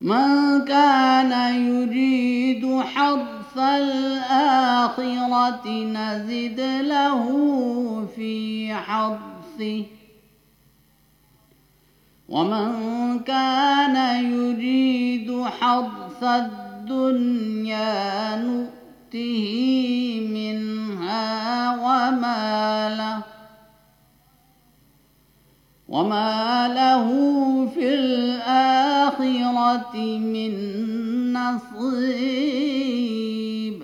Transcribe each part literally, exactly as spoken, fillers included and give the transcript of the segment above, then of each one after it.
من كان يريد حرث الآخرة نزد له في حرثه ومن كان يريد حرث الدنيا نؤته منها وما له وما له في الآخرة من نصيب.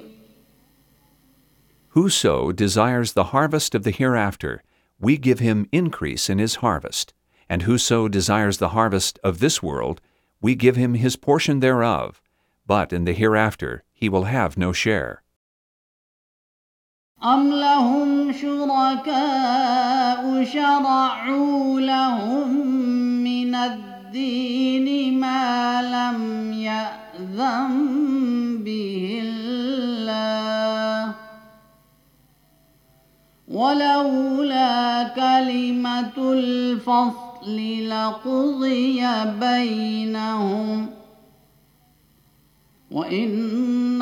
Whoso desires the harvest of the hereafter, we give him increase in his harvest. And whoso desires the harvest of this world, we give him his portion thereof. But in the hereafter he will have no share. أم لهم شركاء شرعوا لهم من الدين ما لم يأذن به الله ولولا كلمة الفصل لقضي بينهم وإن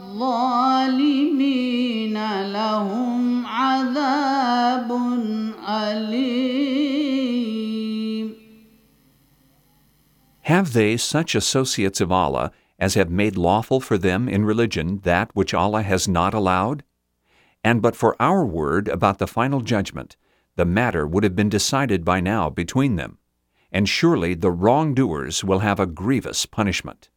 الظالمين لهم عذاب أليم. Have they such associates of Allah as have made lawful for them in religion that which Allah has not allowed? And but for our word about the final judgment, the matter would have been decided by now between them, and surely the wrongdoers will have a grievous punishment.